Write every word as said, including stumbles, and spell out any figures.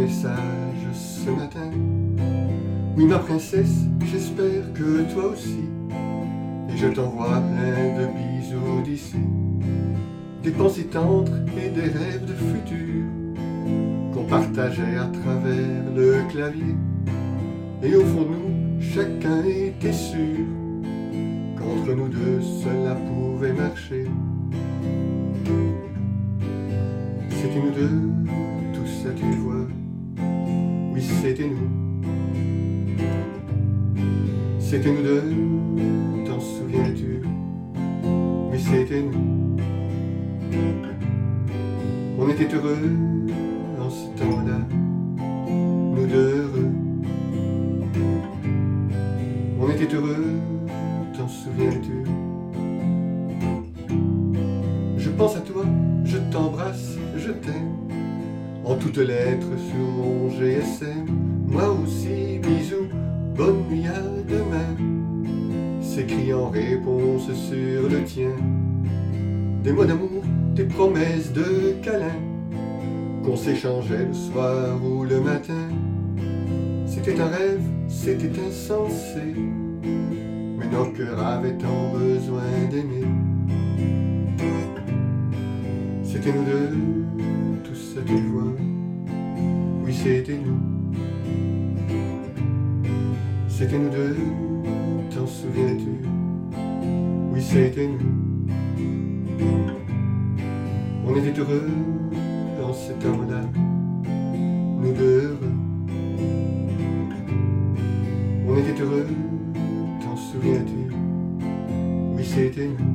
message ce matin. Oui, ma princesse, j'espère que toi aussi. Et je t'envoie plein de bisous d'ici. Des pensées tendres et des rêves de futur qu'on partageait à travers le clavier. Et au fond de nous, chacun était sûr qu'entre nous deux, cela pouvait marcher. C'était nous deux, tout ça tu vois. Oui, c'était nous. C'était nous deux, t'en souviens-tu? Oui, c'était nous. On était heureux en ce temps-là, nous deux heureux. On était heureux, t'en souviens-tu? Je pense à toi, je t'embrasse, je t'aime, en toutes lettres sur mon G S M. Moi aussi, bisous, bonne nuit, à demain. S'écrit en réponse sur le tien. Des mots d'amour, des promesses de câlins qu'on s'échangeait le soir ou le matin. C'était un rêve, c'était insensé, mais nos cœurs avaient tant besoin d'aimer. C'était nous deux, tout ça tu vois. Oui, c'était nous. C'était nous deux, t'en souviens-tu? Oui, c'était nous. On était heureux dans ce temps-là, nous deux heureux. On était heureux, t'en souviens-tu? Oui, c'était nous.